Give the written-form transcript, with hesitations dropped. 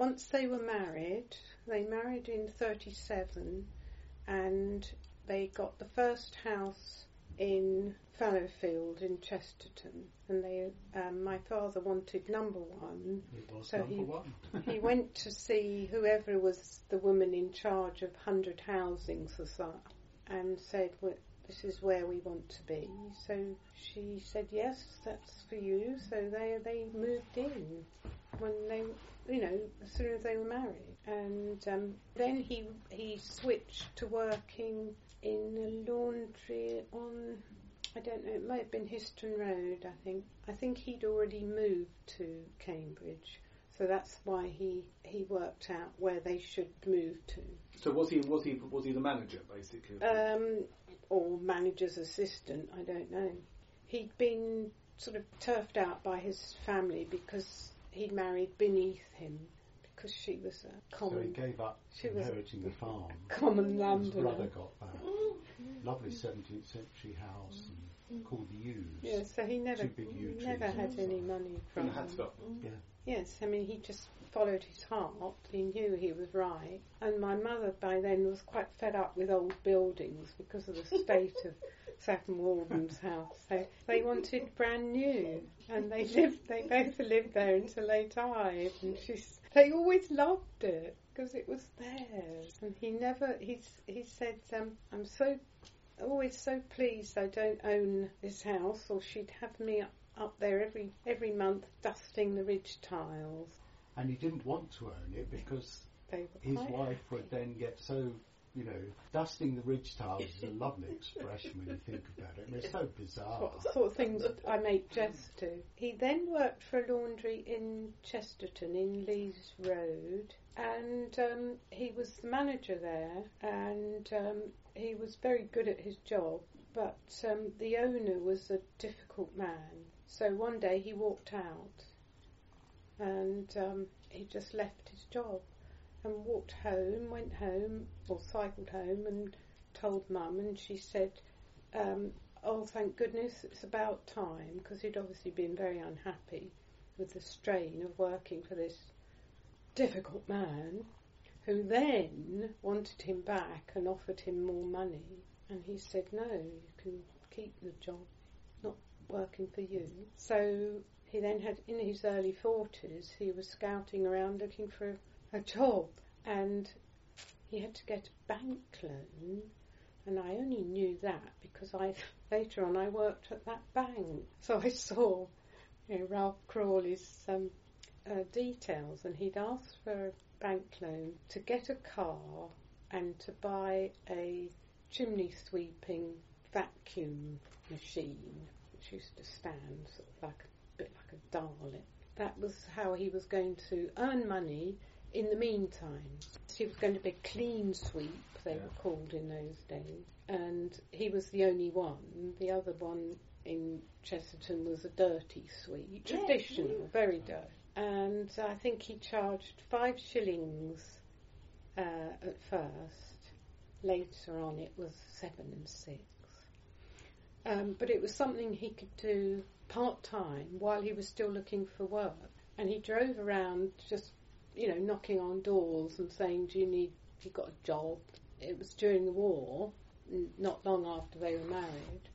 once they were married, they married in 1937, and they got the first house in Fallowfield in Chesterton, and my father wanted number one. It was so number one. He went to see whoever was the woman in charge of 100 Housing Society and said, well, this is where we want to be. So she said, yes, that's for you. So they moved in when they, as soon as they were married. And then he switched to working in a laundry on, I don't know, it might have been Histon Road, I think. I think he'd already moved to Cambridge. So that's why he worked out where they should move to. So was he the manager, basically? Or manager's assistant, I don't know. He'd been sort of turfed out by his family because he'd married beneath him, because she was a common... So he gave up inheriting the farm. Common Londoner. His brother got that lovely 17th century house called the Yews. Yeah, so he never had any money from Hatsville. Yeah. Yes, I mean, he just followed his heart. He knew he was right. And my mother by then was quite fed up with old buildings because of the state of Saffron Walden's house. So they wanted brand new, and they both lived there until they died. And they always loved it because it was theirs. And he said, I'm always so pleased I don't own this house, or she'd have me up there every month dusting the ridge tiles. And he didn't want to own it because his wife would then get so, dusting the ridge tiles is a lovely expression when you think about it. I mean, it's so bizarre. What sort of things I make jest to. He then worked for a laundry in Chesterton in Lees Road, and he was the manager there, and he was very good at his job, but the owner was a difficult man. So one day he walked out, and he just left his job and went home, or cycled home, and told Mum, and she said, oh, thank goodness, it's about time, because he'd obviously been very unhappy with the strain of working for this difficult man, who then wanted him back and offered him more money, and he said, no, you can keep the job, not working for you. So he then had, in his early 40s, he was scouting around looking for a job, and he had to get a bank loan, and I only knew that because later on I worked at that bank, so I saw Ralph Crawley's details, and he'd asked for a bank loan to get a car and to buy a chimney sweeping vacuum machine, which used to stand sort of like a bit like a Dalek. That was how he was going to earn money in the meantime. He was going to be a clean sweep, they were called in those days, and he was the only one. The other one in Chesterton was a dirty sweep, traditional, very dirty. And I think he charged 5 shillings at first. Later on it was 7 and 6. But it was something he could do part-time while he was still looking for work. And he drove around just, knocking on doors and saying, you got a job? It was during the war, not long after they were married.